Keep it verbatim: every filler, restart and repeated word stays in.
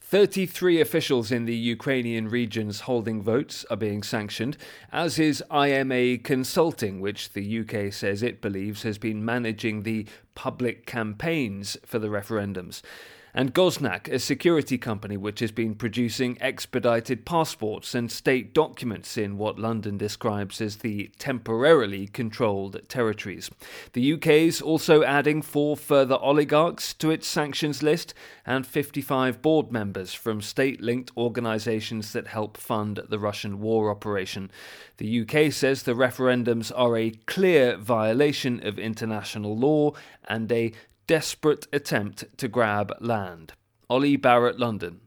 thirty-three officials in the Ukrainian regions holding votes are being sanctioned, as is I M A Consulting, which the U K says it believes has been managing the public campaigns for the referendums. And Goznak, a security company which has been producing expedited passports and state documents in what London describes as the temporarily controlled territories. The U K's also adding four further oligarchs to its sanctions list and fifty-five board members from state-linked organisations that help fund the Russian war operation. The U K says the referendums are a clear violation of international law and a desperate attempt to grab land. Ollie Barrett, London.